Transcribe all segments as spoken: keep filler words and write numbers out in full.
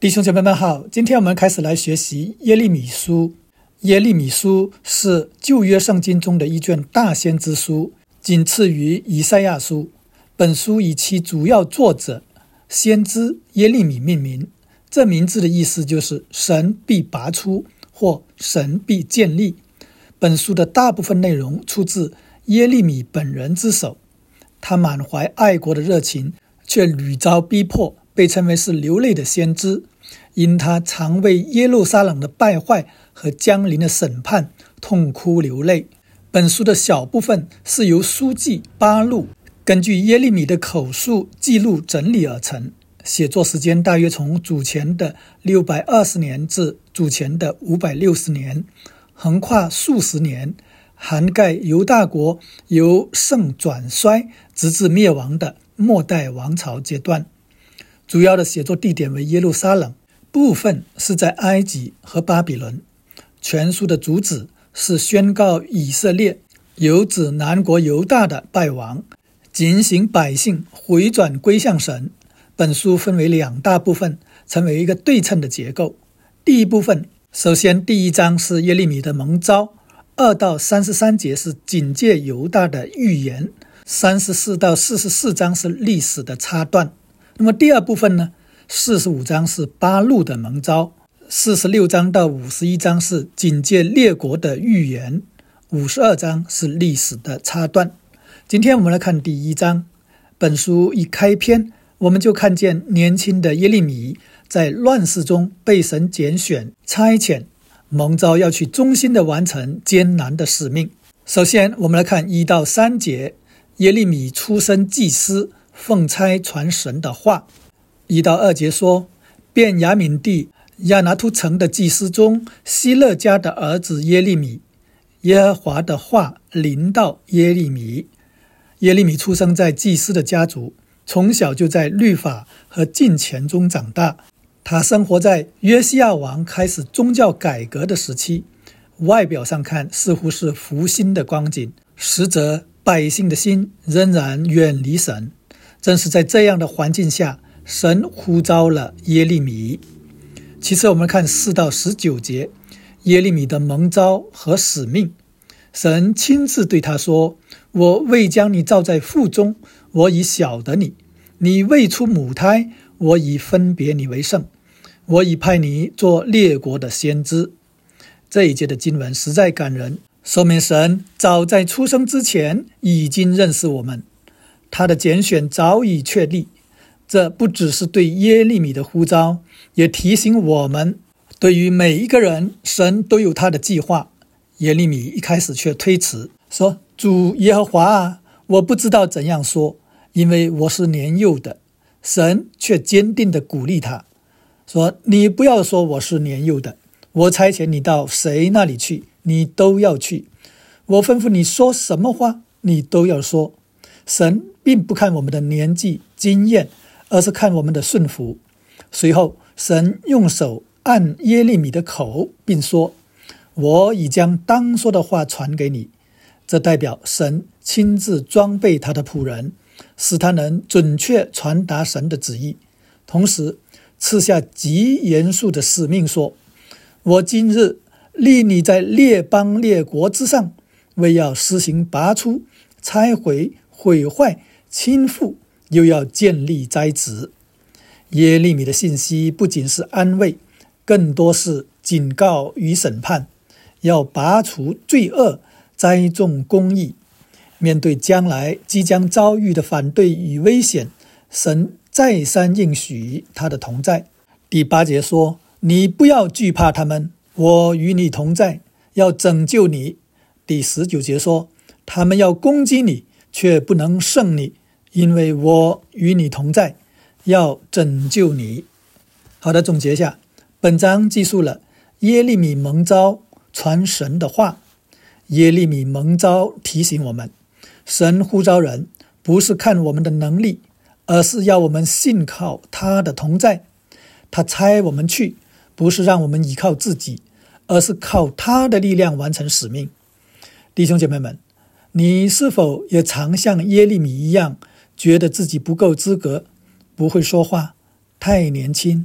弟兄姐妹们好，今天我们开始来学习耶利米书。耶利米书是旧约圣经中的一卷大先知书，仅次于以赛亚书。本书以其主要作者先知耶利米命名，这名字的意思就是神必拔出或神必建立。本书的大部分内容出自耶利米本人之手，他满怀爱国的热情，却屡遭逼迫，被称为是流泪的先知，因他常为耶路撒冷的败坏和将临的审判痛哭流泪。本书的小部分是由书记巴录根据耶利米的口述记录整理而成，写作时间大约从主前的六百二十年至主前的五百六十年，横跨数十年，涵盖犹大国由盛转衰直至灭亡的末代王朝阶段。主要的写作地点为耶路撒冷，部分是在埃及和巴比伦。全书的主旨是宣告以色列有指南国犹大的败亡，警醒百姓回转归向神。本书分为两大部分，成为一个对称的结构。第一部分，首先第一章是耶利米的蒙召，二到三十三节是警戒犹大的预言，三十四到四十四章是历史的插段。那么第二部分呢，四十五章是巴录的蒙召，四十六章到五十一章是警戒列国的预言，五十二章是历史的插段。今天我们来看第一章。本书一开篇，我们就看见年轻的耶利米在乱世中被神拣选差遣，蒙召要去忠心地完成艰难的使命。首先我们来看一到三节，耶利米出身祭司，奉差传神的话。一到二节说，便雅悯地亚拿突城的祭司中，希勒家的儿子耶利米，耶和华的话临到耶利米。耶利米出生在祭司的家族，从小就在律法和敬虔中长大。他生活在约西亚王开始宗教改革的时期，外表上看似乎是复兴的光景，实则百姓的心仍然远离神。正是在这样的环境下，神呼召了耶利米。其次我们看四到十九节，耶利米的蒙召和使命。神亲自对他说，我未将你造在腹中，我已晓得你，你未出母胎，我已分别你为圣，我已派你做列国的先知。这一节的经文实在感人，说明神早在出生之前已经认识我们，他的拣选早已确立。这不只是对耶利米的呼召，也提醒我们，对于每一个人，神都有他的计划。耶利米一开始却推辞，说，主耶和华啊，我不知道怎样说，因为我是年幼的。神却坚定地鼓励他，说，你不要说我是年幼的，我差遣你到谁那里去，你都要去，我吩咐你说什么话，你都要说。神并不看我们的年纪经验，而是看我们的顺服。随后神用手按耶利米的口，并说，我已将当说的话传给你。这代表神亲自装备他的仆人，使他能准确传达神的旨意，同时赐下极严肃的使命，说，我今日立你在列邦列国之上，为要施行拔出、拆毁、毁坏、倾覆，又要建立栽植。耶利米的信息不仅是安慰，更多是警告与审判，要拔除罪恶，栽种公义。面对将来即将遭遇的反对与危险，神再三应许他的同在。第八节说，你不要惧怕他们，我与你同在，要拯救你。第十九节说，他们要攻击你，却不能胜你，因为我与你同在，要拯救你。好的，总结一下，本章记述了耶利米蒙召传神的话。耶利米蒙召提醒我们，神呼召人不是看我们的能力，而是要我们信靠他的同在。他差我们去，不是让我们依靠自己，而是靠他的力量完成使命。弟兄姐妹们，你是否也常像耶利米一样，觉得自己不够资格，不会说话，太年轻，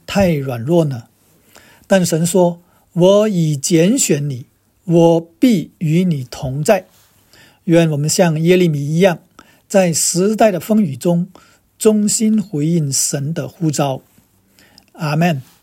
太软弱呢？但神说，我已拣选你，我必与你同在。愿我们像耶利米一样，在时代的风雨中忠心回应神的呼召。阿们。